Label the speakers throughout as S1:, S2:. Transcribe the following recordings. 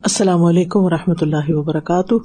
S1: السلام علیکم ورحمۃ اللہ وبرکاتہ.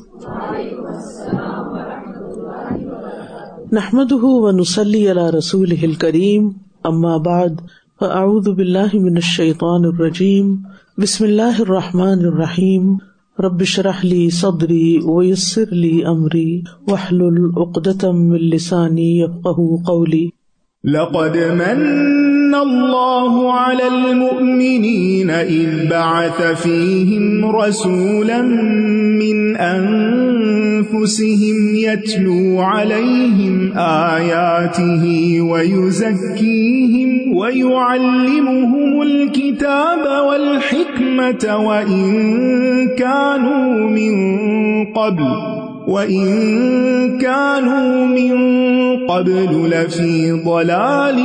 S1: نحمده ونصلی علی رسولہ الکریم. اما بعد فاعوذ باللہ من الشیطان الرجیم. بسم اللہ الرحمن الرحیم. رب اشرح لی صدری ویسر لی امری واحلل عقدۃ من لسانی یفقهوا قولی.
S2: لقد من الله على المؤمنين إذ بعث فيهم رسولا من أنفسهم يتلو عليهم آياته ويزكيهم ويعلمهم الكتاب والحكمة وإن كانوا من قبل لفی ضلال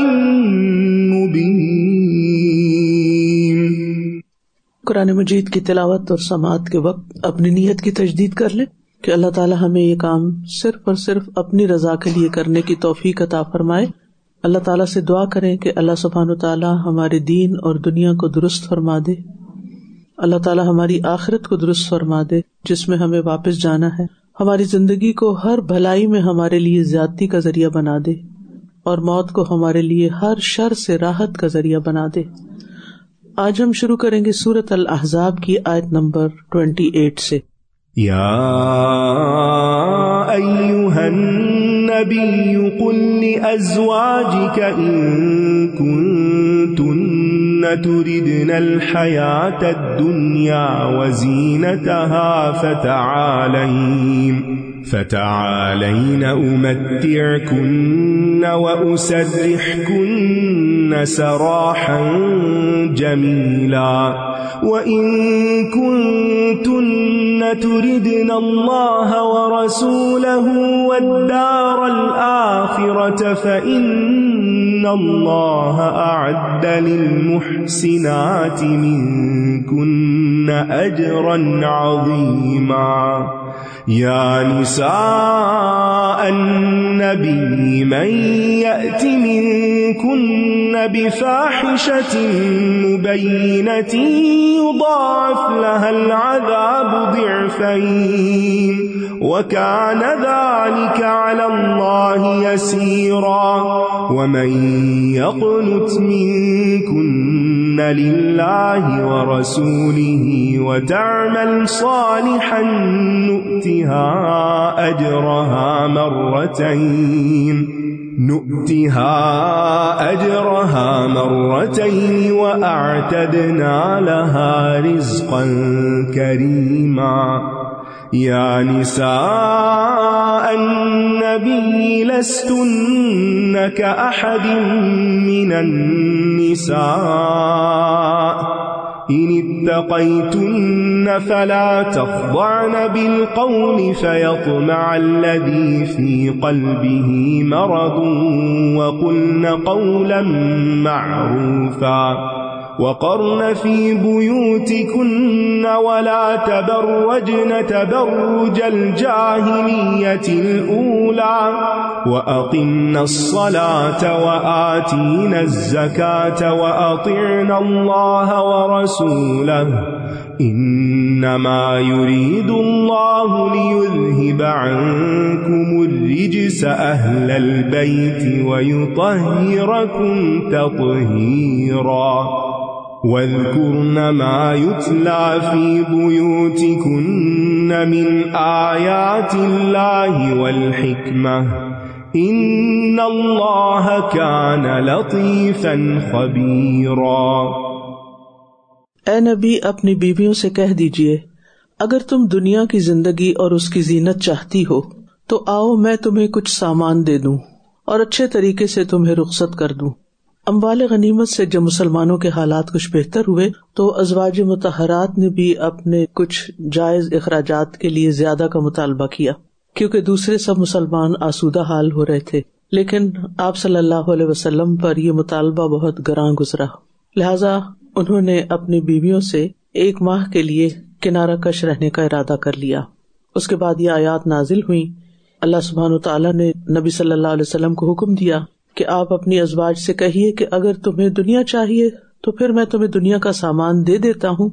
S2: مبین.
S1: قرآن مجید کی تلاوت اور سماعت کے وقت اپنی نیت کی تجدید کر لیں کہ اللہ تعالی ہمیں یہ کام صرف اور صرف اپنی رضا کے لیے کرنے کی توفیق عطا فرمائے. اللہ تعالیٰ سے دعا کریں کہ اللہ سبحانہ وتعالی ہمارے دین اور دنیا کو درست فرما دے. اللہ تعالیٰ ہماری آخرت کو درست فرما دے جس میں ہمیں واپس جانا ہے. ہماری زندگی کو ہر بھلائی میں ہمارے لیے زیادتی کا ذریعہ بنا دے اور موت کو ہمارے لیے ہر شر سے راحت کا ذریعہ بنا دے. آج ہم شروع کریں گے سورۃ الاحزاب کی آیت نمبر 28 سے.
S2: یا ایھا النبی قل لأزواجک ان کنتن تردن الحیاة الدنیا وزینتها فتعالین امتعکن واسرحکن سراحا جمیلا وَإِن كُنتُنَّ تُرِدْنَ اللَّهَ وَرَسُولَهُ وَالدَّارَ الْآخِرَةَ فَإِنَّ اللَّهَ أَعَدَّ لِلْمُحْسِنَاتِ مِنكُنَّ أَجْرًا عَظِيمًا. يَا نِسَاءَ النَّبِيِّ مَن يَأْتِ مِنكُنَّ بِفَاحِشَةٍ مُبَيِّنَةٍ يُضَاعَفْ لَهَا الْعَذَابُ ضِعْفَيْنِ وَكَانَ ذَلِكَ عَلَى اللَّهِ يَسِيرًا. وَمَن يَقْنُتْ مِنكُنَّ لِلَّهِ وَرَسُولِهِ وَتَعْمَلْ صَالِحًا نُؤْتِهَا أَجْرَهَا مَرَّتَيْنِ وَأَعْتَدْنَا لَهَا رِزْقًا كَرِيمًا. يَا نِسَاءَ النَّبِيِّ لَسْتُنَّ كَأَحَدٍ مِّنَ النِّسَاءِ إِنِ اتَّقَيْتُنَّ فَلَا تَخْضَعْنَ بِالْقَوْلِ فَيَطْمَعَ الَّذِي فِي قَلْبِهِ مَرَضٌ وَقُلْنَ قَوْلًا مَّعْرُوفًا. وَقَرْنَ فِي بُيُوتِكُنَّ وَلَا تَبَرَّجْنَ تَبَرُّجَ الْجَاهِلِيَّةِ الْأُولَى وَأَقِمْنَ الصَّلَاةَ وَآتِينَ الزَّكَاةَ وَأَطِعْنَ اللَّهَ وَرَسُولَهُ إِنَّمَا يُرِيدُ اللَّهُ لِيُذْهِبَ عَنكُمُ الرِّجْسَ أَهْلَ الْبَيْتِ وَيُطَهِّرَكُمْ تَطْهِيرًا. وَاذْكُرْنَ مَا يُتْلَى فِي بُيُوتِكُنَّ مِنْ آيَاتِ اللَّهِ وَالْحِكْمَةِ إِنَّ اللَّهَ كَانَ لَطِيفًا خَبِيرًا.
S1: اے نبی اپنی بیویوں سے کہہ دیجئے اگر تم دنیا کی زندگی اور اس کی زینت چاہتی ہو تو آؤ میں تمہیں کچھ سامان دے دوں اور اچھے طریقے سے تمہیں رخصت کر دوں. اموال غنیمت سے جب مسلمانوں کے حالات کچھ بہتر ہوئے تو ازواج مطہرات نے بھی اپنے کچھ جائز اخراجات کے لیے زیادہ کا مطالبہ کیا کیونکہ دوسرے سب مسلمان آسودہ حال ہو رہے تھے، لیکن آپ صلی اللہ علیہ وسلم پر یہ مطالبہ بہت گراں گزرا. لہذا انہوں نے اپنی بیویوں سے 1 ماہ کے لیے کنارہ کش رہنے کا ارادہ کر لیا. اس کے بعد یہ آیات نازل ہوئی. اللہ سبحانہ وتعالیٰ نے نبی صلی اللہ علیہ وسلم کو حکم دیا کہ آپ اپنی ازواج سے کہیے کہ اگر تمہیں دنیا چاہیے تو پھر میں تمہیں دنیا کا سامان دے دیتا ہوں،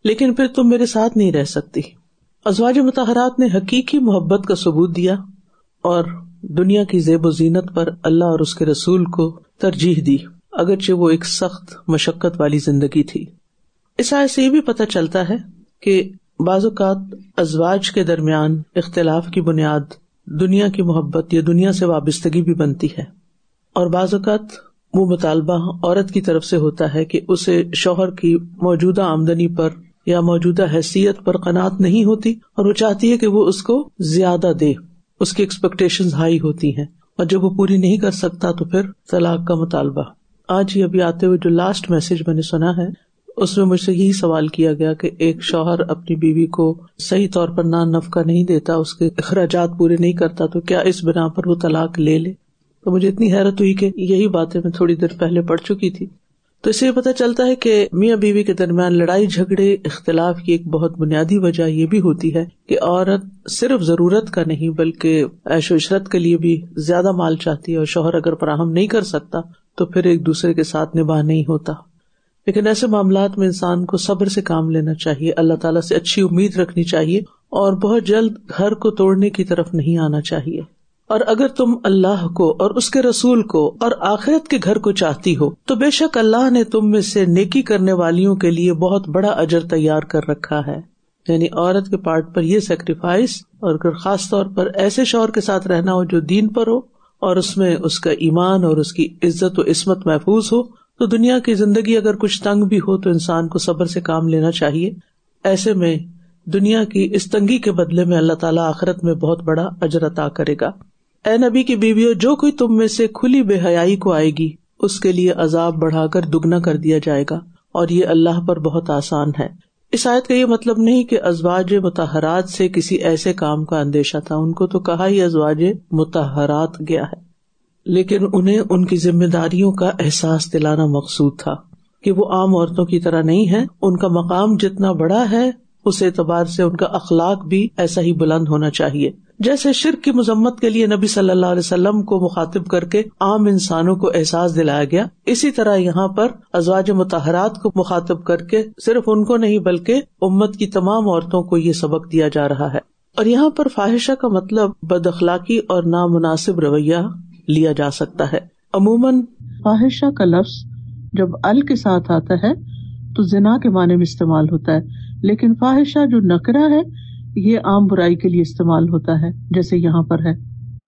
S1: لیکن پھر تم میرے ساتھ نہیں رہ سکتی. ازواج مطہرات نے حقیقی محبت کا ثبوت دیا اور دنیا کی زیب و زینت پر اللہ اور اس کے رسول کو ترجیح دی، اگرچہ وہ ایک سخت مشقت والی زندگی تھی. اس آیت سے یہ بھی پتہ چلتا ہے کہ بعض اوقات ازواج کے درمیان اختلاف کی بنیاد دنیا کی محبت یا دنیا سے وابستگی بھی بنتی ہے، اور بعض اوقات وہ مطالبہ عورت کی طرف سے ہوتا ہے کہ اسے شوہر کی موجودہ آمدنی پر یا موجودہ حیثیت پر قناعت نہیں ہوتی اور وہ چاہتی ہے کہ وہ اس کو زیادہ دے، اس کی ایکسپیکٹیشنز ہائی ہوتی ہیں، اور جب وہ پوری نہیں کر سکتا تو پھر طلاق کا مطالبہ. آج ہی ابھی آتے ہوئے جو لاسٹ میسج میں نے سنا ہے اس میں مجھ سے یہی سوال کیا گیا کہ ایک شوہر اپنی بیوی کو صحیح طور پر نفقہ نہیں دیتا، اس کے اخراجات پورے نہیں کرتا، تو کیا اس بنا پر وہ طلاق لے لے؟ تو مجھے اتنی حیرت ہوئی کہ یہی باتیں میں تھوڑی دیر پہلے پڑھ چکی تھی. تو اس سے پتہ چلتا ہے کہ میاں بیوی کے درمیان لڑائی جھگڑے اختلاف کی ایک بہت بنیادی وجہ یہ بھی ہوتی ہے کہ عورت صرف ضرورت کا نہیں بلکہ عیش و عشرت کے لیے بھی زیادہ مال چاہتی ہے، اور شوہر اگر فراہم نہیں کر سکتا تو پھر ایک دوسرے کے ساتھ نباہ نہیں ہوتا. لیکن ایسے معاملات میں انسان کو صبر سے کام لینا چاہیے، اللہ تعالیٰ سے اچھی امید رکھنی چاہیے اور بہت جلد گھر کو توڑنے کی طرف نہیں آنا چاہیے. اور اگر تم اللہ کو اور اس کے رسول کو اور آخرت کے گھر کو چاہتی ہو تو بے شک اللہ نے تم میں سے نیکی کرنے والیوں کے لیے بہت بڑا اجر تیار کر رکھا ہے. یعنی عورت کے پارٹ پر یہ سیکریفائس، اور اگر خاص طور پر ایسے شوہر کے ساتھ رہنا ہو جو دین پر ہو اور اس میں اس کا ایمان اور اس کی عزت و عصمت محفوظ ہو، تو دنیا کی زندگی اگر کچھ تنگ بھی ہو تو انسان کو صبر سے کام لینا چاہیے. ایسے میں دنیا کی اس تنگی کے بدلے میں اللہ تعالیٰ آخرت میں بہت بڑا اجر عطا کرے گا. اے نبی کی بیویوں، جو کوئی تم میں سے کھلی بے حیائی کو آئے گی اس کے لیے عذاب بڑھا کر دگنا کر دیا جائے گا، اور یہ اللہ پر بہت آسان ہے. اس آیت کا یہ مطلب نہیں کہ ازواج مطہرات سے کسی ایسے کام کا اندیشہ تھا، ان کو تو کہا ہی ازواج مطہرات گیا ہے، لیکن انہیں ان کی ذمہ داریوں کا احساس دلانا مقصود تھا کہ وہ عام عورتوں کی طرح نہیں ہیں. ان کا مقام جتنا بڑا ہے اس اعتبار سے ان کا اخلاق بھی ایسا ہی بلند ہونا چاہیے. جیسے شرک کی مذمت کے لیے نبی صلی اللہ علیہ وسلم کو مخاطب کر کے عام انسانوں کو احساس دلایا گیا، اسی طرح یہاں پر ازواج مطہرات کو مخاطب کر کے صرف ان کو نہیں بلکہ امت کی تمام عورتوں کو یہ سبق دیا جا رہا ہے. اور یہاں پر فاحشہ کا مطلب بد اخلاقی اور نامناسب رویہ لیا جا سکتا ہے. عموماً فاحشہ کا لفظ جب ال کے ساتھ آتا ہے تو زنا کے معنی میں استعمال ہوتا ہے، لیکن فاحشہ جو نکرہ ہے یہ عام برائی کے لیے استعمال ہوتا ہے جیسے یہاں پر ہے.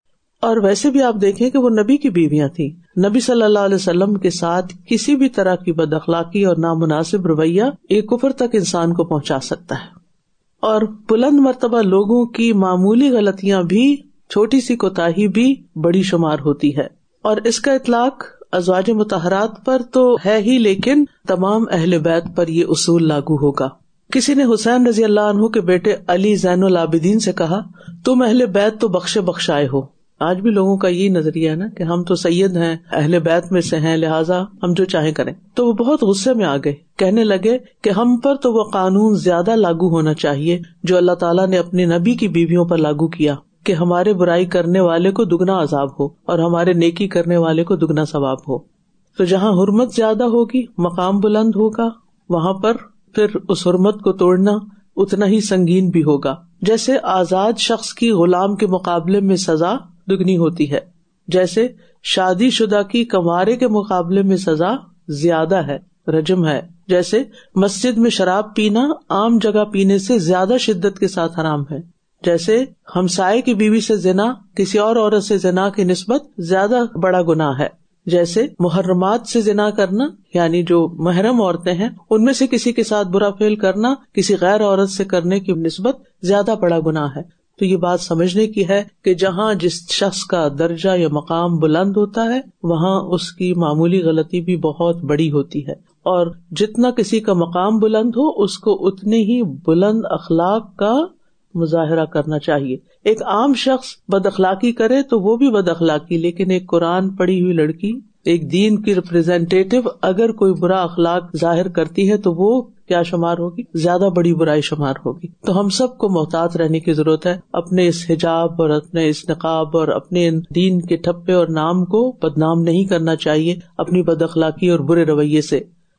S1: اور ویسے بھی آپ دیکھیں کہ وہ نبی کی بیویاں تھیں. نبی صلی اللہ علیہ وسلم کے ساتھ کسی بھی طرح کی بد اخلاقی اور نامناسب رویہ ایک کفر تک انسان کو پہنچا سکتا ہے. اور بلند مرتبہ لوگوں کی معمولی غلطیاں بھی، چھوٹی سی کوتاہی بھی بڑی شمار ہوتی ہے. اور اس کا اطلاق ازواج مطہرات پر تو ہے ہی، لیکن تمام اہل بیت پر یہ اصول لاگو ہوگا. کسی نے حسین رضی اللہ عنہ کے بیٹے علی زین العابدین سے کہا، تم اہل بیت تو بخشے بخشائے ہو. آج بھی لوگوں کا یہی نظریہ ہے نا کہ ہم تو سید ہیں، اہل بیت میں سے ہیں، لہٰذا ہم جو چاہیں کریں. تو وہ بہت غصے میں آ گئے، کہنے لگے کہ ہم پر تو وہ قانون زیادہ لاگو ہونا چاہیے جو اللہ تعالیٰ نے اپنے نبی کی بیویوں پر لاگو کیا، کہ ہمارے برائی کرنے والے کو دگنا عذاب ہو اور ہمارے نیکی کرنے والے کو دگنا ثواب ہو. تو جہاں حرمت زیادہ ہوگی، مقام بلند ہوگا، وہاں پر پھر اس حرمت کو توڑنا اتنا ہی سنگین بھی ہوگا. جیسے آزاد شخص کی غلام کے مقابلے میں سزا دگنی ہوتی ہے، جیسے شادی شدہ کی کنوارے کے مقابلے میں سزا زیادہ ہے، رجم ہے. جیسے مسجد میں شراب پینا عام جگہ پینے سے زیادہ شدت کے ساتھ حرام ہے. جیسے ہمسائے کی بیوی سے زنا کسی اور عورت سے زنا کی نسبت زیادہ بڑا گناہ ہے. جیسے محرمات سے زنا کرنا، یعنی جو محرم عورتیں ہیں ان میں سے کسی کے ساتھ برا فعل کرنا کسی غیر عورت سے کرنے کی نسبت زیادہ بڑا گناہ ہے. تو یہ بات سمجھنے کی ہے کہ جہاں جس شخص کا درجہ یا مقام بلند ہوتا ہے وہاں اس کی معمولی غلطی بھی بہت بڑی ہوتی ہے، اور جتنا کسی کا مقام بلند ہو اس کو اتنے ہی بلند اخلاق کا مظاہرہ کرنا چاہیے. ایک عام شخص بد اخلاقی کرے تو وہ بھی بد اخلاقی، لیکن ایک قرآن پڑھی ہوئی لڑکی، ایک دین کی ریپرزینٹیٹیو اگر کوئی برا اخلاق ظاہر کرتی ہے تو وہ کیا شمار ہوگی؟ زیادہ بڑی برائی شمار ہوگی. تو ہم سب کو محتاط رہنے کی ضرورت ہے، اپنے اس حجاب اور اپنے اس نقاب اور اپنے دین کے ٹھپے اور نام کو بدنام نہیں کرنا چاہیے اپنی بد اخلاقی اور برے رویے سے.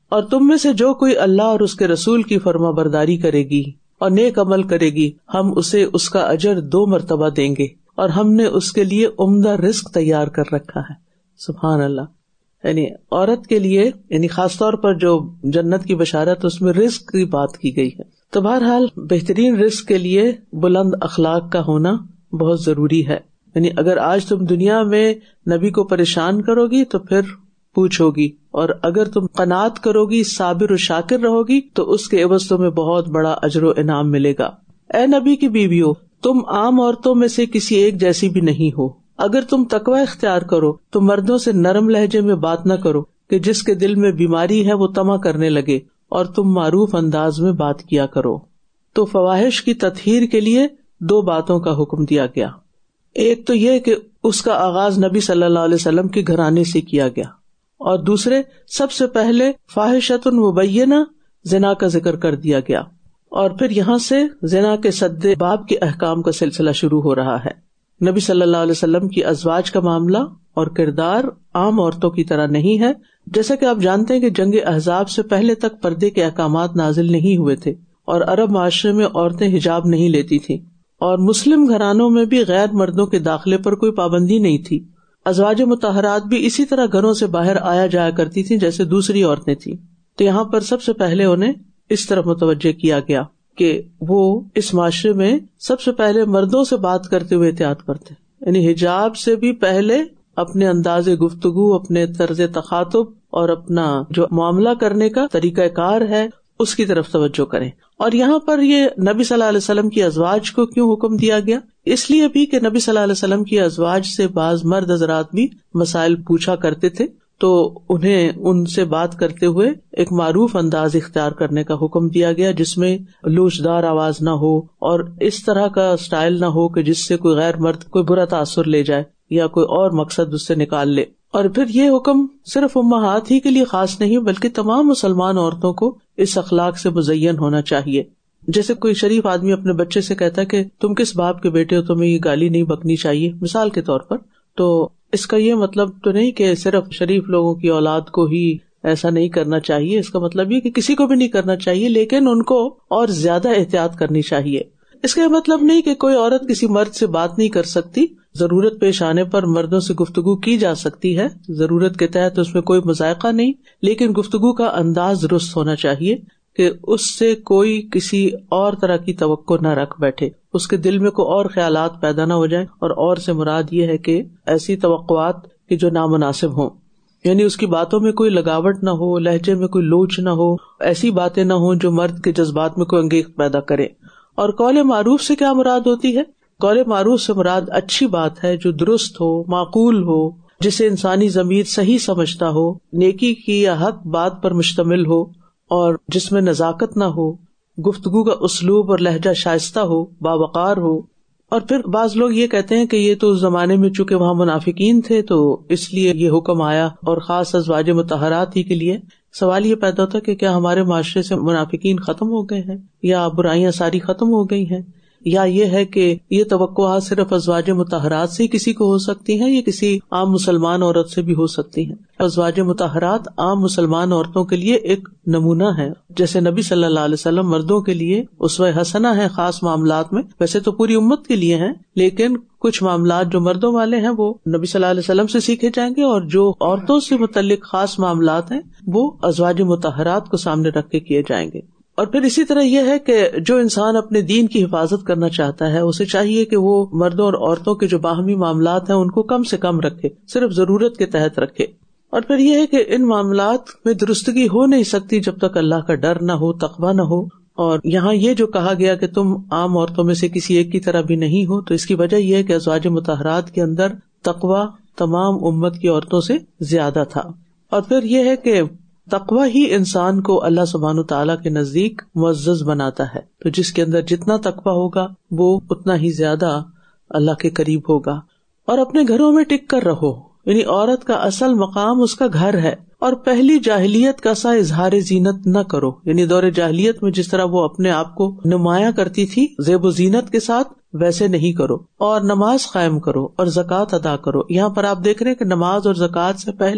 S1: اور تم میں سے جو کوئی اللہ اور اس کے رسول کی فرما برداری کرے گی اور نیک عمل کرے گی ہم اسے اس کا اجر 2 مرتبہ دیں گے اور ہم نے اس کے لیے عمدہ رزق تیار کر رکھا ہے. سبحان اللہ. یعنی عورت کے لیے یعنی خاص طور پر جو جنت کی بشارت اس میں رزق کی بات کی گئی ہے. تو بہرحال بہترین رزق کے لیے بلند اخلاق کا ہونا بہت ضروری ہے. یعنی اگر آج تم دنیا میں نبی کو پریشان کرو گی تو پھر پوچھو گی، اور اگر تم قناعت کرو گی، صابر و شاکر رہو گی تو اس کے عوض تمہیں بہت بڑا اجر و انعام ملے گا. اے نبی کی بیویو، تم عام عورتوں میں سے کسی ایک جیسی بھی نہیں ہو. اگر تم تقوی اختیار کرو تو مردوں سے نرم لہجے میں بات نہ کرو کہ جس کے دل میں بیماری ہے وہ طمع کرنے لگے، اور تم معروف انداز میں بات کیا کرو. تو فواحش کی تطہیر کے لیے 2 باتوں کا حکم دیا گیا. ایک تو یہ کہ اس کا آغاز نبی صلی اللہ علیہ وسلم کے گھرانے سے کیا گیا، اور دوسرے سب سے پہلے فاحشۃ مبینہ زنا کا ذکر کر دیا گیا، اور پھر یہاں سے زنا کے سد باب کے احکام کا سلسلہ شروع ہو رہا ہے. نبی صلی اللہ علیہ وسلم کی ازواج کا معاملہ اور کردار عام عورتوں کی طرح نہیں ہے. جیسا کہ آپ جانتے ہیں کہ جنگ احزاب سے پہلے تک پردے کے احکامات نازل نہیں ہوئے تھے، اور عرب معاشرے میں عورتیں حجاب نہیں لیتی تھیں، اور مسلم گھرانوں میں بھی غیر مردوں کے داخلے پر کوئی پابندی نہیں تھی. ازواج مطہرات بھی اسی طرح گھروں سے باہر آیا جایا کرتی تھیں جیسے دوسری عورتیں تھیں. تو یہاں پر سب سے پہلے انہیں اس طرف متوجہ کیا گیا کہ وہ اس معاشرے میں سب سے پہلے مردوں سے بات کرتے ہوئے احتیاط کرتے، یعنی حجاب سے بھی پہلے اپنے انداز گفتگو، اپنے طرز تخاطب اور اپنا جو معاملہ کرنے کا طریقہ کار ہے اس کی طرف توجہ کریں. اور یہاں پر یہ نبی صلی اللہ علیہ وسلم کی ازواج کو کیوں حکم دیا گیا؟ اس لیے بھی کہ نبی صلی اللہ علیہ وسلم کی ازواج سے بعض مرد حضرات بھی مسائل پوچھا کرتے تھے، تو انہیں ان سے بات کرتے ہوئے ایک معروف انداز اختیار کرنے کا حکم دیا گیا، جس میں لوچدار آواز نہ ہو اور اس طرح کا سٹائل نہ ہو کہ جس سے کوئی غیر مرد کوئی برا تاثر لے جائے یا کوئی اور مقصد اس سے نکال لے. اور پھر یہ حکم صرف امہات ہی کے لیے خاص نہیں بلکہ تمام مسلمان عورتوں کو اس اخلاق سے مزین ہونا چاہیے. جیسے کوئی شریف آدمی اپنے بچے سے کہتا ہے کہ تم کس باپ کے بیٹے ہو، تمہیں یہ گالی نہیں بکنی چاہیے، مثال کے طور پر، تو اس کا یہ مطلب تو نہیں کہ صرف شریف لوگوں کی اولاد کو ہی ایسا نہیں کرنا چاہیے. اس کا مطلب یہ کہ کسی کو بھی نہیں کرنا چاہیے، لیکن ان کو اور زیادہ احتیاط کرنی چاہیے. اس کا مطلب نہیں کہ کوئی عورت کسی مرد سے بات نہیں کر سکتی، ضرورت پیش آنے پر مردوں سے گفتگو کی جا سکتی ہے، ضرورت کے تحت اس میں کوئی مذائقہ نہیں، لیکن گفتگو کا انداز درست ہونا چاہیے کہ اس سے کوئی کسی اور طرح کی توقع نہ رکھ بیٹھے، اس کے دل میں کوئی اور خیالات پیدا نہ ہو جائیں. اور سے مراد یہ ہے کہ ایسی توقعات کہ جو نامناسب ہوں، یعنی اس کی باتوں میں کوئی لگاوٹ نہ ہو، لہجے میں کوئی لوچ نہ ہو، ایسی باتیں نہ ہوں جو مرد کے جذبات میں کوئی انگیخت پیدا کرے. اور قول معروف سے کیا مراد ہوتی ہے؟ قول معروف سے مراد اچھی بات ہے جو درست ہو، معقول ہو، جسے انسانی ضمیر صحیح سمجھتا ہو، نیکی کی یا حق بات پر مشتمل ہو، اور جس میں نزاکت نہ ہو، گفتگو کا اسلوب اور لہجہ شائستہ ہو، باوقار ہو. اور پھر بعض لوگ یہ کہتے ہیں کہ یہ تو اس زمانے میں چونکہ وہاں منافقین تھے تو اس لیے یہ حکم آیا، اور خاص ازواج مطہرات ہی کے لیے. سوال یہ پیدا ہوتا ہے کہ کیا ہمارے معاشرے سے منافقین ختم ہو گئے ہیں، یا برائیاں ساری ختم ہو گئی ہیں، یا یہ ہے کہ یہ توقعات صرف ازواج مطہرات سے کسی کو ہو سکتی ہیں یا کسی عام مسلمان عورت سے بھی ہو سکتی ہیں؟ ازواج مطہرات عام مسلمان عورتوں کے لیے ایک نمونہ ہے، جیسے نبی صلی اللہ علیہ وسلم مردوں کے لیے اسوہ حسنہ ہے خاص معاملات میں. ویسے تو پوری امت کے لیے ہیں، لیکن کچھ معاملات جو مردوں والے ہیں وہ نبی صلی اللہ علیہ وسلم سے سیکھے جائیں گے، اور جو عورتوں سے متعلق خاص معاملات ہیں وہ ازواج مطہرات کو سامنے رکھ کے کیے جائیں گے. اور پھر اسی طرح یہ ہے کہ جو انسان اپنے دین کی حفاظت کرنا چاہتا ہے اسے چاہیے کہ وہ مردوں اور عورتوں کے جو باہمی معاملات ہیں ان کو کم سے کم رکھے، صرف ضرورت کے تحت رکھے. اور پھر یہ ہے کہ ان معاملات میں درستگی ہو نہیں سکتی جب تک اللہ کا ڈر نہ ہو، تقویٰ نہ ہو. اور یہاں یہ جو کہا گیا کہ تم عام عورتوں میں سے کسی ایک کی طرح بھی نہیں ہو، تو اس کی وجہ یہ ہے کہ ازواج مطہرات کے اندر تقویٰ تمام امت کی عورتوں سے زیادہ تھا. اور پھر یہ ہے کہ تقویٰ ہی انسان کو اللہ سبحانہ تعالیٰ کے نزدیک معزز بناتا ہے. تو جس کے اندر جتنا تقویٰ ہوگا وہ اتنا ہی زیادہ اللہ کے قریب ہوگا. اور اپنے گھروں میں ٹک کر رہو، یعنی عورت کا اصل مقام اس کا گھر ہے. اور پہلی جاہلیت کا سا اظہار زینت نہ کرو، یعنی دور جاہلیت میں جس طرح وہ اپنے آپ کو نمایاں کرتی تھی زیب و زینت کے ساتھ، ویسے نہیں کرو. اور نماز قائم کرو اور زکوٰۃ ادا کرو. یہاں پر آپ دیکھ رہے ہیں کہ نماز اور زکوٰۃ سے پہلے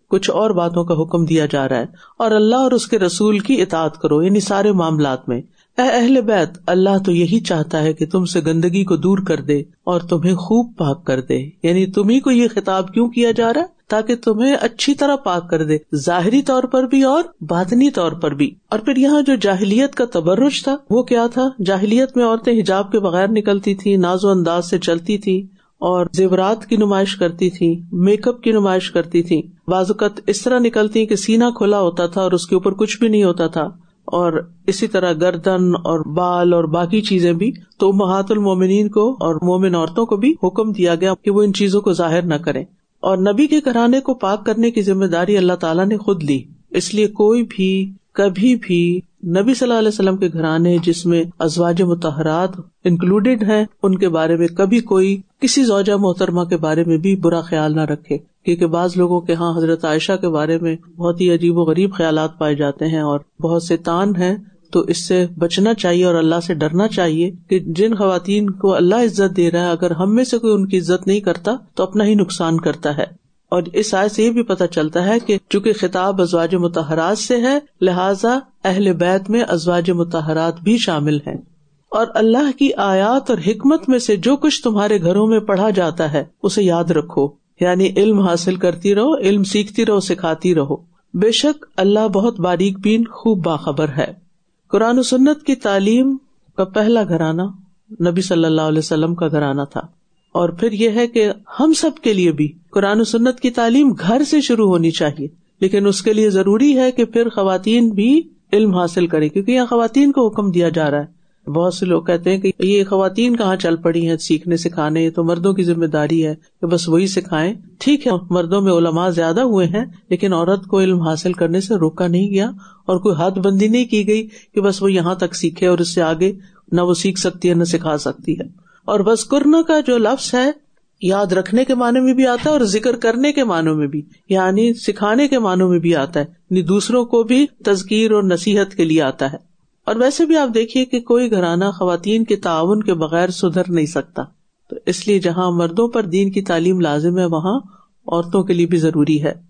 S1: کچھ اور باتوں کا حکم دیا جا رہا ہے. اور اللہ اور اس کے رسول کی اطاعت کرو، یعنی سارے معاملات میں. اے اہل بیت، اللہ تو یہی چاہتا ہے کہ تم سے گندگی کو دور کر دے اور تمہیں خوب پاک کر دے. یعنی تمہیں کو یہ خطاب کیوں کیا جا رہا ہے؟ تاکہ تمہیں اچھی طرح پاک کر دے، ظاہری طور پر بھی اور باطنی طور پر بھی. اور پھر یہاں جو جاہلیت کا تبرج تھا وہ کیا تھا؟ جاہلیت میں عورتیں حجاب کے بغیر نکلتی تھی، ناز و انداز سے چلتی تھی اور زیورات کی نمائش کرتی تھی، میک اپ کی نمائش کرتی تھی. بعض اوقات اس طرح نکلتی کہ سینہ کھلا ہوتا تھا اور اس کے اوپر کچھ بھی نہیں ہوتا تھا، اور اسی طرح گردن اور بال اور باقی چیزیں بھی. تو امہات المومنین کو اور مومن عورتوں کو بھی حکم دیا گیا کہ وہ ان چیزوں کو ظاہر نہ کریں. اور نبی کے گھرانے کو پاک کرنے کی ذمہ داری اللہ تعالیٰ نے خود لی. اس لیے کوئی بھی کبھی بھی نبی صلی اللہ علیہ وسلم کے گھرانے جس میں ازواج مطہرات انکلوڈیڈ ہیں ان کے بارے میں کبھی کوئی کسی زوجہ محترمہ کے بارے میں بھی برا خیال نہ رکھے. کیونکہ بعض لوگوں کے ہاں حضرت عائشہ کے بارے میں بہت ہی عجیب و غریب خیالات پائے جاتے ہیں اور بہت سے تان ہیں. تو اس سے بچنا چاہیے اور اللہ سے ڈرنا چاہیے کہ جن خواتین کو اللہ عزت دے رہا ہے اگر ہم میں سے کوئی ان کی عزت نہیں کرتا تو اپنا ہی نقصان کرتا ہے. اور اس آیت سے یہ بھی پتہ چلتا ہے کہ چونکہ خطاب ازواج مطہرات سے ہے لہٰذا اہل بیت میں ازواج مطہرات بھی شامل ہیں. اور اللہ کی آیات اور حکمت میں سے جو کچھ تمہارے گھروں میں پڑھا جاتا ہے اسے یاد رکھو، یعنی علم حاصل کرتی رہو، علم سیکھتی رہو، سکھاتی رہو. بے شک اللہ بہت باریک بین خوب باخبر ہے. قرآن و سنت کی تعلیم کا پہلا گھرانہ نبی صلی اللہ علیہ وسلم کا گھرانہ تھا. اور پھر یہ ہے کہ ہم سب کے لیے بھی قرآن و سنت کی تعلیم گھر سے شروع ہونی چاہیے، لیکن اس کے لیے ضروری ہے کہ پھر خواتین بھی علم حاصل کریں، کیونکہ یہاں خواتین کو حکم دیا جا رہا ہے. بہت سے لوگ کہتے ہیں کہ یہ خواتین کہاں چل پڑی ہیں سیکھنے سکھانے، یہ تو مردوں کی ذمہ داری ہے کہ بس وہی سکھائیں. ٹھیک ہے، مردوں میں علماء زیادہ ہوئے ہیں لیکن عورت کو علم حاصل کرنے سے روکا نہیں گیا اور کوئی حد بندی نہیں کی گئی کہ بس وہ یہاں تک سیکھے اور اس سے آگے نہ وہ سیکھ سکتی ہے نہ سکھا سکتی ہے. اور وذکرن کا جو لفظ ہے یاد رکھنے کے معنی میں بھی آتا ہے اور ذکر کرنے کے معنی میں بھی، یعنی سکھانے کے معنی میں بھی آتا ہے، یعنی دوسروں کو بھی تذکیر اور نصیحت کے لیے آتا ہے. اور ویسے بھی آپ دیکھیے کہ کوئی گھرانہ خواتین کے تعاون کے بغیر سدھر نہیں سکتا. تو اس لیے جہاں مردوں پر دین کی تعلیم لازم ہے وہاں عورتوں کے لیے بھی ضروری ہے.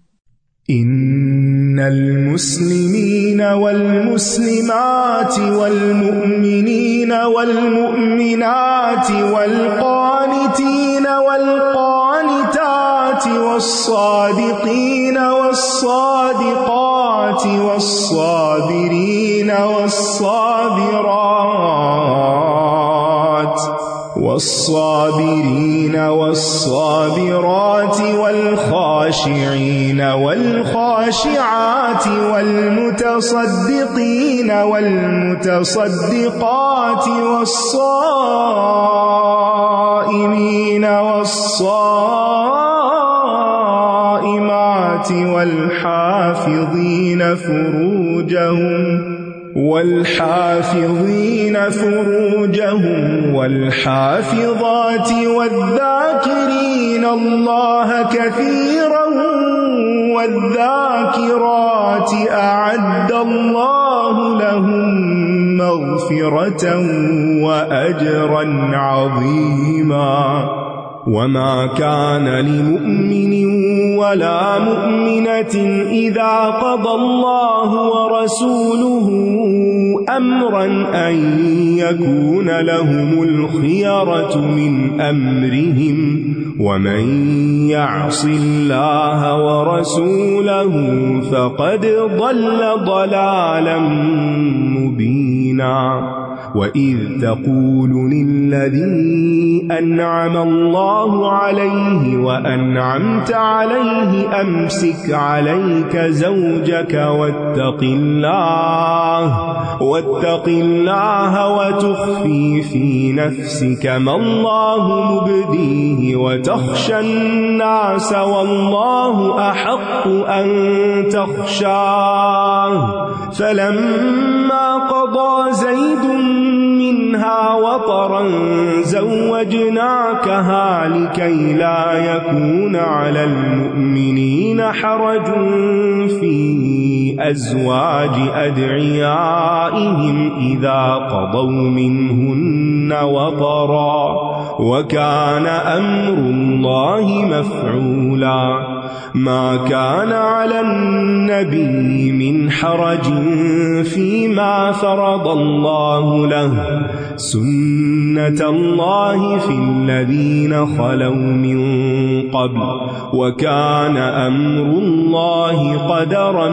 S2: ان المسلمین والمسلمات والمؤمنین والمؤمنات والقانتین والقانتات والصادقین والصادقات والصابرین والصابرين والصابرات والخاشعين والخاشعات والمتصدقين والمتصدقات والصائمين والصائمات والحافظين فروجهم والحافظات والذاكرين الله كثيرا والذاكرات أعد الله لهم مغفرة وأجرا عظيما. وما كان لمؤمن ولا مؤمنة إذا قضى الله ورسوله أمرا أن يكون لهم الخيرة من أمرهم ومن يعص الله ورسوله فقد ضل ضلالا مبينا. وَإِذْ تَقُولُ لِلَّذِي أَنْعَمَ اللَّهُ عَلَيْهِ وَأَنْعَمْتَ عَلَيْهِ أَمْسِكْ عَلَيْكَ زَوْجَكَ وَاتَّقِ اللَّهَ وَتُخْفِي فِي نَفْسِكَ مَا اللَّهُ مُبْدِيهِ وَتَخْشَى النَّاسَ وَاللَّهُ أَحَقُّ أَن تَخْشَاهُ فَلَمَّا قَضَى زَيْدٌ منها وطرا زوجناك تركها لكي لا يكون على المؤمنين حرج في أزواج أدعيائهم إذا قضوا منهن وطرا وكان أمر الله مفعولا ما كان على النبي من حرج فيما فرض الله له سنة الله في الذين خلوا من قبل وكان أمر الله قدرا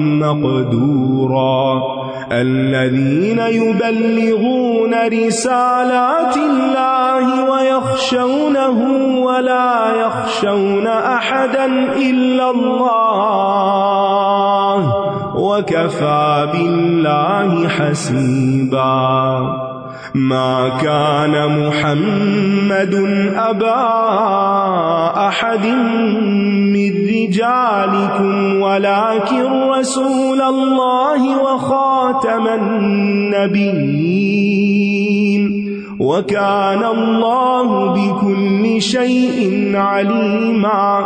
S2: مقدورا الذين يبلغون رسالات الله ويخشونه ولا يخشون أحدا إلا الله وكفى بالله حسيبا ما كان محمد أبا أحد من رجالكم ولكن رسول الله وخاتم النبيين وكان الله بكل شيء عليما.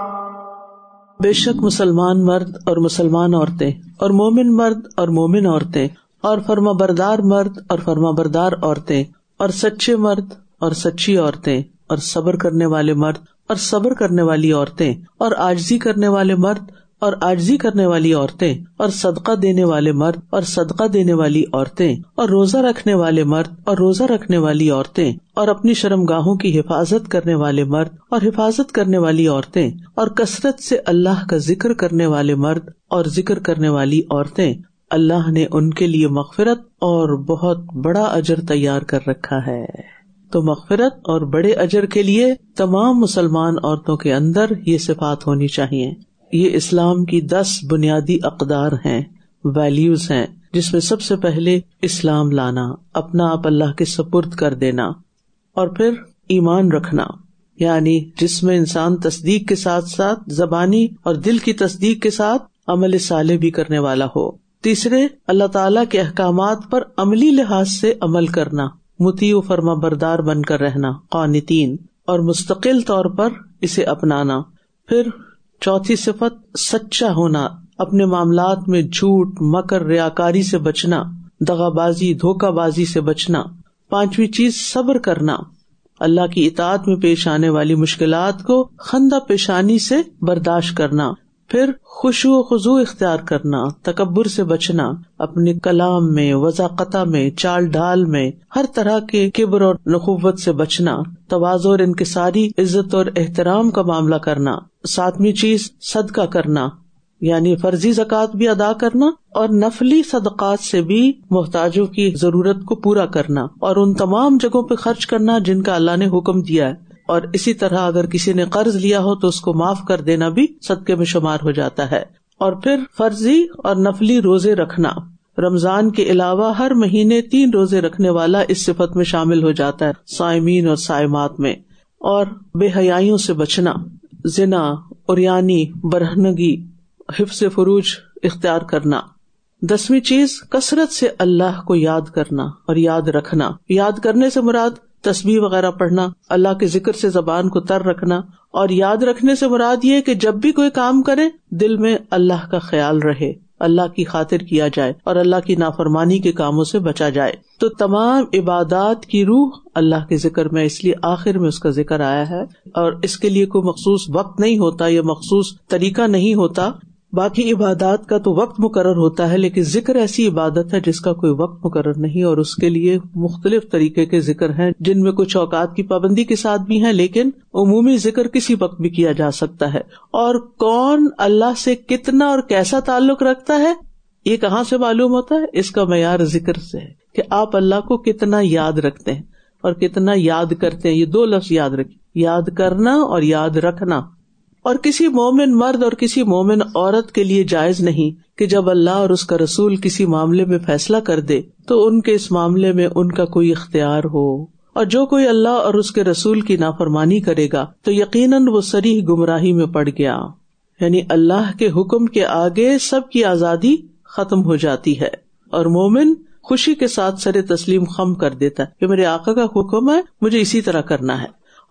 S1: بے شک مسلمان مرد اور مسلمان عورتیں اور مومن مرد اور مومن عورتیں اور فرما بردار مرد اور فرما بردار عورتیں اور سچے مرد اور سچی عورتیں اور صبر کرنے والے مرد اور صبر کرنے والی عورتیں اور عاجزی کرنے والے مرد اور عاجزی کرنے والی عورتیں اور صدقہ دینے والے مرد اور صدقہ دینے والی عورتیں اور روزہ رکھنے والے مرد اور روزہ رکھنے والی عورتیں اور اپنی شرمگاہوں کی حفاظت کرنے والے مرد اور حفاظت کرنے والی عورتیں اور کثرت سے اللہ کا ذکر کرنے والے مرد اور ذکر کرنے والی عورتیں. اللہ نے ان کے لیے مغفرت اور بہت بڑا اجر تیار کر رکھا ہے. تو مغفرت اور بڑے اجر کے لیے تمام مسلمان عورتوں کے اندر یہ صفات ہونی چاہیے. یہ اسلام کی 10 بنیادی اقدار ہیں، ویلیوز ہیں، جس میں سب سے پہلے اسلام لانا، اپنا آپ اللہ کے سپرد کر دینا، اور پھر ایمان رکھنا، یعنی جس میں انسان تصدیق کے ساتھ ساتھ زبانی اور دل کی تصدیق کے ساتھ عمل صالح بھی کرنے والا ہو. تیسرے، اللہ تعالیٰ کے احکامات پر عملی لحاظ سے عمل کرنا، مطیع و فرما بردار بن کر رہنا، قانتین، اور مستقل طور پر اسے اپنانا. پھر چوتھی صفت سچا ہونا، اپنے معاملات میں جھوٹ، مکر، ریاکاری سے بچنا، دغا بازی، دھوکہ بازی سے بچنا. پانچویں چیز صبر کرنا، اللہ کی اطاعت میں پیش آنے والی مشکلات کو خندہ پیشانی سے برداشت کرنا. پھر خشوع و خضوع اختیار کرنا، تکبر سے بچنا، اپنے کلام میں، وضاقتہ میں، چال ڈھال میں ہر طرح کے کبر اور نخوت سے بچنا، تواضع اور انکساری، عزت اور احترام کا معاملہ کرنا. ساتویں چیز صدقہ کرنا، یعنی فرضی زکوٰۃ بھی ادا کرنا اور نفلی صدقات سے بھی محتاجوں کی ضرورت کو پورا کرنا، اور ان تمام جگہوں پہ خرچ کرنا جن کا اللہ نے حکم دیا ہے. اور اسی طرح اگر کسی نے قرض لیا ہو تو اس کو معاف کر دینا بھی صدقے میں شمار ہو جاتا ہے. اور پھر فرضی اور نفلی روزے رکھنا، رمضان کے علاوہ ہر مہینے 3 روزے رکھنے والا اس صفت میں شامل ہو جاتا ہے، صائمین اور صائمات میں. اور بے حیائیوں سے بچنا، زنا، عریانی، برہنگی، حفظ فروج اختیار کرنا. 10ویں چیز کثرت سے اللہ کو یاد کرنا اور یاد رکھنا. یاد کرنے سے مراد تسبیح وغیرہ پڑھنا، اللہ کے ذکر سے زبان کو تر رکھنا، اور یاد رکھنے سے مراد یہ کہ جب بھی کوئی کام کرے دل میں اللہ کا خیال رہے، اللہ کی خاطر کیا جائے اور اللہ کی نافرمانی کے کاموں سے بچا جائے. تو تمام عبادات کی روح اللہ کے ذکر میں، اس لیے آخر میں اس کا ذکر آیا ہے، اور اس کے لیے کوئی مخصوص وقت نہیں ہوتا یا مخصوص طریقہ نہیں ہوتا. باقی عبادات کا تو وقت مقرر ہوتا ہے، لیکن ذکر ایسی عبادت ہے جس کا کوئی وقت مقرر نہیں، اور اس کے لیے مختلف طریقے کے ذکر ہیں جن میں کچھ اوقات کی پابندی کے ساتھ بھی ہیں، لیکن عمومی ذکر کسی وقت بھی کیا جا سکتا ہے. اور کون اللہ سے کتنا اور کیسا تعلق رکھتا ہے یہ کہاں سے معلوم ہوتا ہے؟ اس کا معیار ذکر سے ہے کہ آپ اللہ کو کتنا یاد رکھتے ہیں اور کتنا یاد کرتے ہیں. یہ 2 لفظ یاد رکھیں، یاد کرنا اور یاد رکھنا. اور کسی مومن مرد اور کسی مومن عورت کے لیے جائز نہیں کہ جب اللہ اور اس کا رسول کسی معاملے میں فیصلہ کر دے تو ان کے اس معاملے میں ان کا کوئی اختیار ہو. اور جو کوئی اللہ اور اس کے رسول کی نافرمانی کرے گا تو یقیناً وہ صریح گمراہی میں پڑ گیا. یعنی اللہ کے حکم کے آگے سب کی آزادی ختم ہو جاتی ہے، اور مومن خوشی کے ساتھ سر تسلیم خم کر دیتا ہے کہ میرے آقا کا حکم ہے، مجھے اسی طرح کرنا ہے.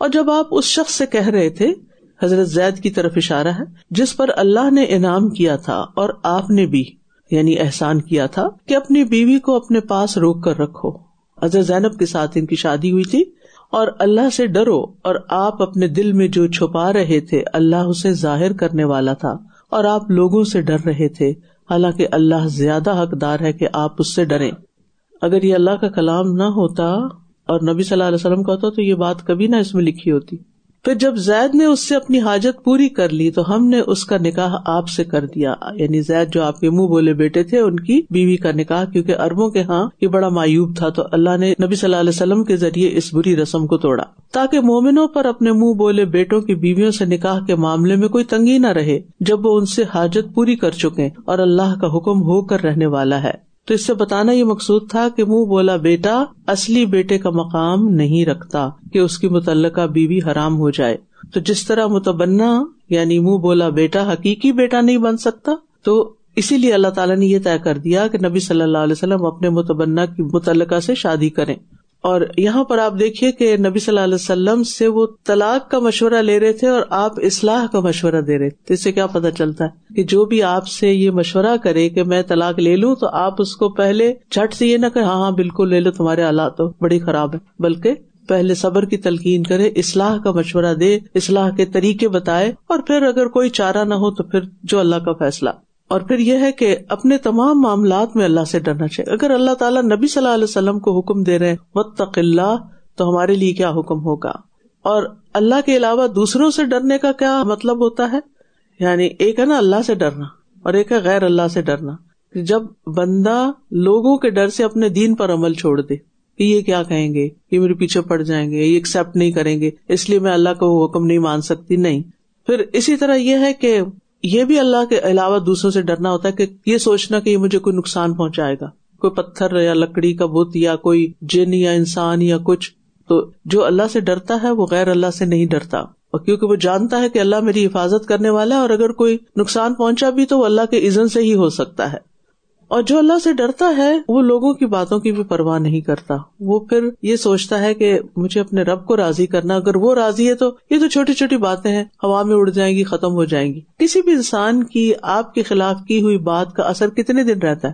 S1: اور جب آپ اس شخص سے کہہ رہے تھے، حضرت زید کی طرف اشارہ ہے، جس پر اللہ نے انعام کیا تھا اور آپ نے بھی یعنی احسان کیا تھا کہ اپنی بیوی کو اپنے پاس روک کر رکھو. حضرت زینب کے ساتھ ان کی شادی ہوئی تھی. اور اللہ سے ڈرو، اور آپ اپنے دل میں جو چھپا رہے تھے اللہ اسے ظاہر کرنے والا تھا، اور آپ لوگوں سے ڈر رہے تھے، حالانکہ اللہ زیادہ حقدار ہے کہ آپ اس سے ڈریں. اگر یہ اللہ کا کلام نہ ہوتا اور نبی صلی اللہ علیہ وسلم کا ہوتا تو یہ بات کبھی نہ اس میں لکھی ہوتی. پھر جب زید نے اس سے اپنی حاجت پوری کر لی تو ہم نے اس کا نکاح آپ سے کر دیا، یعنی زید جو آپ کے منہ بولے بیٹے تھے ان کی بیوی کا نکاح، کیونکہ عربوں کے ہاں یہ بڑا معیوب تھا، تو اللہ نے نبی صلی اللہ علیہ وسلم کے ذریعے اس بری رسم کو توڑا تاکہ مومنوں پر اپنے منہ بولے بیٹوں کی بیویوں سے نکاح کے معاملے میں کوئی تنگی نہ رہے جب وہ ان سے حاجت پوری کر چکے اور اللہ کا حکم ہو کر رہنے والا ہے. تو اس سے بتانا یہ مقصود تھا کہ منہ بولا بیٹا اصلی بیٹے کا مقام نہیں رکھتا کہ اس کی متعلقہ بیوی حرام ہو جائے. تو جس طرح متبنہ یعنی منہ بولا بیٹا حقیقی بیٹا نہیں بن سکتا، تو اسی لیے اللہ تعالیٰ نے یہ طے کر دیا کہ نبی صلی اللہ علیہ وسلم اپنے متبنہ کی متعلقہ سے شادی کریں. اور یہاں پر آپ دیکھیے کہ نبی صلی اللہ علیہ وسلم سے وہ طلاق کا مشورہ لے رہے تھے اور آپ اصلاح کا مشورہ دے رہے تھے. اس سے کیا پتہ چلتا ہے کہ جو بھی آپ سے یہ مشورہ کرے کہ میں طلاق لے لوں تو آپ اس کو پہلے جھٹ سے یہ نہ کہ ہاں بالکل لے لو تمہارے حالات تو بڑی خراب ہے، بلکہ پہلے صبر کی تلقین کرے، اصلاح کا مشورہ دے، اصلاح کے طریقے بتائے، اور پھر اگر کوئی چارہ نہ ہو تو پھر جو اللہ کا فیصلہ. اور پھر یہ ہے کہ اپنے تمام معاملات میں اللہ سے ڈرنا چاہیے. اگر اللہ تعالیٰ نبی صلی اللہ علیہ وسلم کو حکم دے رہے ہیں واتق اللہ، تو ہمارے لیے کیا حکم ہوگا. اور اللہ کے علاوہ دوسروں سے ڈرنے کا کیا مطلب ہوتا ہے، یعنی ایک ہے نا اللہ سے ڈرنا اور ایک ہے غیر اللہ سے ڈرنا. جب بندہ لوگوں کے ڈر سے اپنے دین پر عمل چھوڑ دے کہ یہ کیا کہیں گے، یہ میرے پیچھے پڑ جائیں گے، یہ ایکسپٹ نہیں کریں گے، اس لیے میں اللہ کا وہ حکم نہیں مان سکتی، نہیں. پھر اسی طرح یہ ہے کہ یہ بھی اللہ کے علاوہ دوسروں سے ڈرنا ہوتا ہے کہ یہ سوچنا کہ یہ مجھے کوئی نقصان پہنچائے گا، کوئی پتھر یا لکڑی کا بت یا کوئی جن یا انسان یا کچھ. تو جو اللہ سے ڈرتا ہے وہ غیر اللہ سے نہیں ڈرتا، اور کیونکہ وہ جانتا ہے کہ اللہ میری حفاظت کرنے والا ہے، اور اگر کوئی نقصان پہنچا بھی تو وہ اللہ کے اذن سے ہی ہو سکتا ہے. اور جو اللہ سے ڈرتا ہے وہ لوگوں کی باتوں کی بھی پرواہ نہیں کرتا. وہ پھر یہ سوچتا ہے کہ مجھے اپنے رب کو راضی کرنا، اگر وہ راضی ہے تو یہ تو چھوٹی چھوٹی باتیں ہیں، ہوا میں اڑ جائیں گی، ختم ہو جائیں گی. کسی بھی انسان کی آپ کے خلاف کی ہوئی بات کا اثر کتنے دن رہتا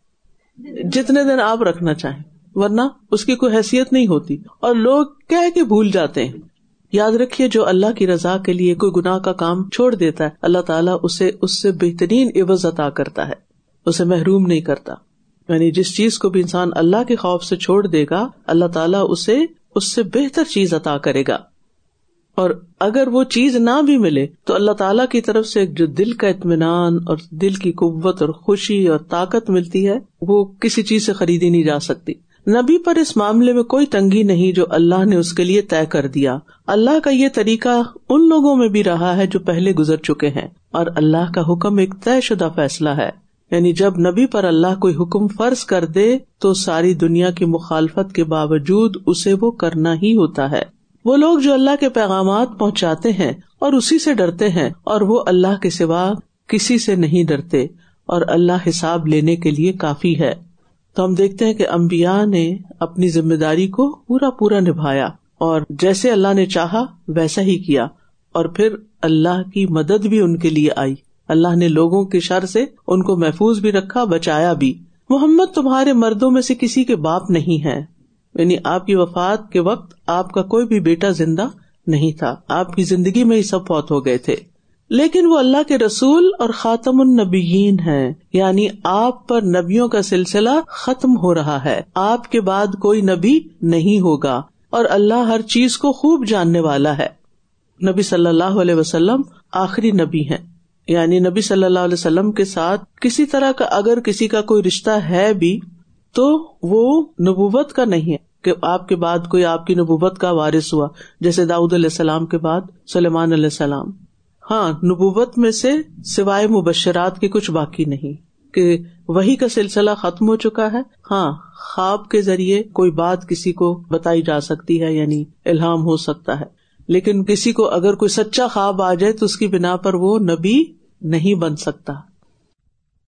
S1: ہے؟ جتنے دن آپ رکھنا چاہیں، ورنہ اس کی کوئی حیثیت نہیں ہوتی اور لوگ کہہ کے بھول جاتے ہیں. یاد رکھیے جو اللہ کی رضا کے لیے کوئی گناہ کا کام چھوڑ دیتا ہے اللہ تعالیٰ اسے اس سے بہترین عوض عطا کرتا ہے، اسے محروم نہیں کرتا. یعنی جس چیز کو بھی انسان اللہ کے خوف سے چھوڑ دے گا اللہ تعالیٰ اسے اس سے بہتر چیز عطا کرے گا. اور اگر وہ چیز نہ بھی ملے تو اللہ تعالیٰ کی طرف سے جو دل کا اطمینان اور دل کی قوت اور خوشی اور طاقت ملتی ہے وہ کسی چیز سے خریدی نہیں جا سکتی. نبی پر اس معاملے میں کوئی تنگی نہیں جو اللہ نے اس کے لیے طے کر دیا. اللہ کا یہ طریقہ ان لوگوں میں بھی رہا ہے جو پہلے گزر چکے ہیں، اور اللہ کا حکم ایک طے شدہ فیصلہ ہے. یعنی جب نبی پر اللہ کوئی حکم فرض کر دے تو ساری دنیا کی مخالفت کے باوجود اسے وہ کرنا ہی ہوتا ہے. وہ لوگ جو اللہ کے پیغامات پہنچاتے ہیں اور اسی سے ڈرتے ہیں، اور وہ اللہ کے سوا کسی سے نہیں ڈرتے، اور اللہ حساب لینے کے لیے کافی ہے. تو ہم دیکھتے ہیں کہ انبیاء نے اپنی ذمہ داری کو پورا نبھایا، اور جیسے اللہ نے چاہا ویسا ہی کیا، اور پھر اللہ کی مدد بھی ان کے لیے آئی. اللہ نے لوگوں کے شر سے ان کو محفوظ بھی رکھا، بچایا بھی. محمد تمہارے مردوں میں سے کسی کے باپ نہیں ہے، یعنی آپ کی وفات کے وقت آپ کا کوئی بھی بیٹا زندہ نہیں تھا، آپ کی زندگی میں ہی سب فوت ہو گئے تھے. لیکن وہ اللہ کے رسول اور خاتم النبیین ہیں، یعنی آپ پر نبیوں کا سلسلہ ختم ہو رہا ہے، آپ کے بعد کوئی نبی نہیں ہوگا، اور اللہ ہر چیز کو خوب جاننے والا ہے. نبی صلی اللہ علیہ وسلم آخری نبی ہیں، یعنی نبی صلی اللہ علیہ وسلم کے ساتھ کسی طرح کا اگر کسی کا کوئی رشتہ ہے بھی تو وہ نبوت کا نہیں ہے کہ آپ کے بعد کوئی آپ کی نبوت کا وارث ہوا، جیسے داؤد علیہ السلام کے بعد سلیمان علیہ السلام. ہاں، نبوت میں سے سوائے مبشرات کے کچھ باقی نہیں کہ وحی کا سلسلہ ختم ہو چکا ہے. ہاں، خواب کے ذریعے کوئی بات کسی کو بتائی جا سکتی ہے، یعنی الہام ہو سکتا ہے، لیکن کسی کو اگر کوئی سچا خواب آ جائے تو اس کی بنا پر وہ نبی نہیں بن سکتا.